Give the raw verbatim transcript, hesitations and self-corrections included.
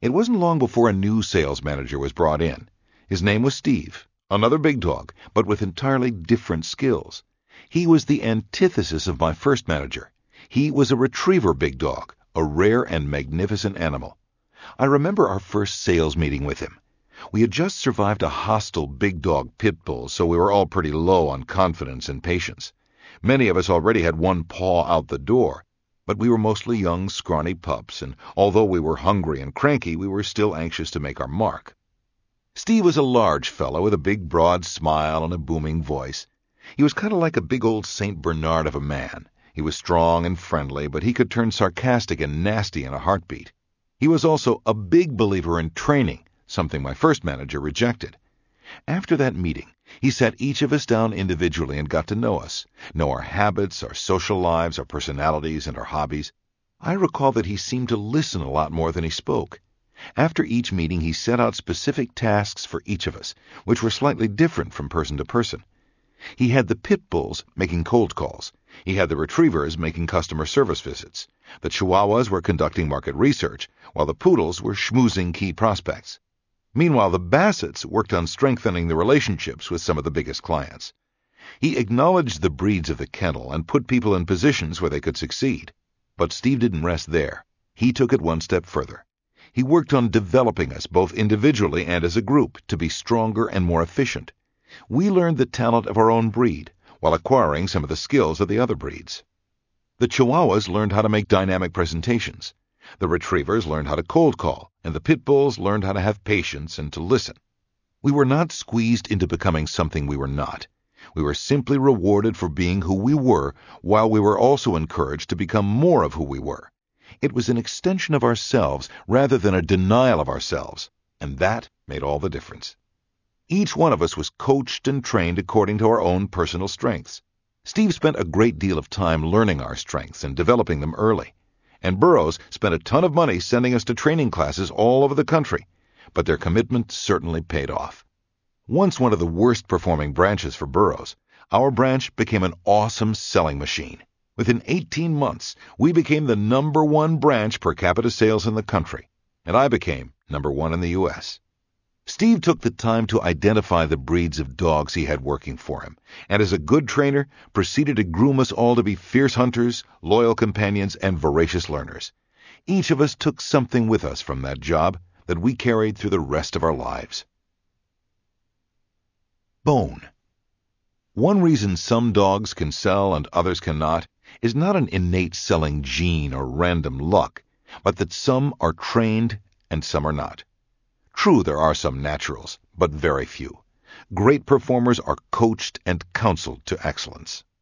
It wasn't long before a new sales manager was brought in. His name was Steve, another big dog, but with entirely different skills. He was the antithesis of my first manager. He was a retriever big dog, a rare and magnificent animal. I remember our first sales meeting with him. We had just survived a hostile big dog pit bull, so we were all pretty low on confidence and patience. Many of us already had one paw out the door, but we were mostly young, scrawny pups, and although we were hungry and cranky, we were still anxious to make our mark. Steve was a large fellow with a big, broad smile and a booming voice. He was kind of like a big old Saint Bernard of a man. He was strong and friendly, but he could turn sarcastic and nasty in a heartbeat. He was also a big believer in training, something my first manager rejected. After that meeting, he sat each of us down individually and got to know us, know our habits, our social lives, our personalities, and our hobbies. I recall that he seemed to listen a lot more than he spoke. After each meeting, he set out specific tasks for each of us, which were slightly different from person to person. He had the pit bulls making cold calls. He had the retrievers making customer service visits. The chihuahuas were conducting market research, while the poodles were schmoozing key prospects. Meanwhile, the bassets worked on strengthening the relationships with some of the biggest clients. He acknowledged the breeds of the kennel and put people in positions where they could succeed. But Steve didn't rest there. He took it one step further. He worked on developing us both individually and as a group to be stronger and more efficient. We learned the talent of our own breed while acquiring some of the skills of the other breeds. The chihuahuas learned how to make dynamic presentations. The retrievers learned how to cold call, and the pit bulls learned how to have patience and to listen. We were not squeezed into becoming something we were not. We were simply rewarded for being who we were, while we were also encouraged to become more of who we were. It was an extension of ourselves rather than a denial of ourselves, and that made all the difference. Each one of us was coached and trained according to our own personal strengths. Steve spent a great deal of time learning our strengths and developing them early. And Burroughs spent a ton of money sending us to training classes all over the country, but their commitment certainly paid off. Once one of the worst-performing branches for Burroughs, our branch became an awesome selling machine. Within eighteen months, we became the number one branch per capita sales in the country, and I became number one in the U S Steve took the time to identify the breeds of dogs he had working for him, and as a good trainer, proceeded to groom us all to be fierce hunters, loyal companions, and voracious learners. Each of us took something with us from that job that we carried through the rest of our lives. Bone. One reason some dogs can sell and others cannot is not an innate selling gene or random luck, but that some are trained and some are not. True, there are some naturals, but very few. Great performers are coached and counseled to excellence.